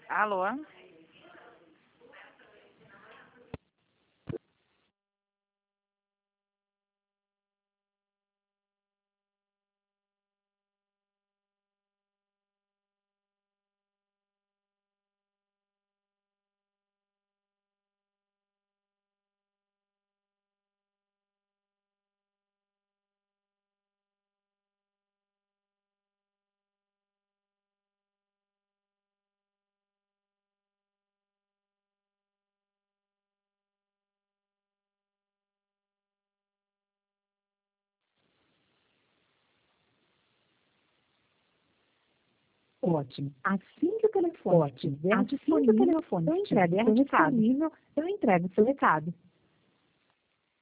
Alô? Ótimo. Assim que o telefone estiver disponível, eu entrego seu recado.